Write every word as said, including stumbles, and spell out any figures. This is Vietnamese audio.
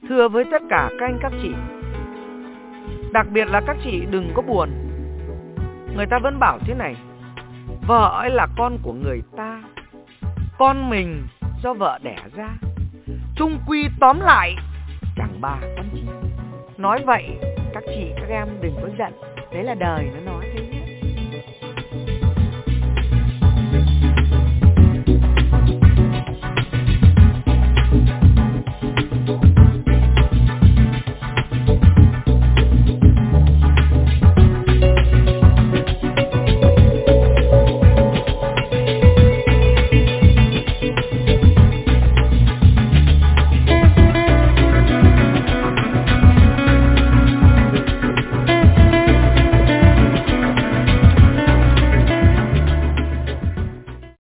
thưa với tất cả các anh các chị, đặc biệt là các chị đừng có buồn. Người ta vẫn bảo thế này: vợ ấy là con của người ta, con mình do vợ đẻ ra, chung quy tóm lại chẳng bà con chị. Nói vậy các chị các em đừng có giận, đấy là đời nó nói thế.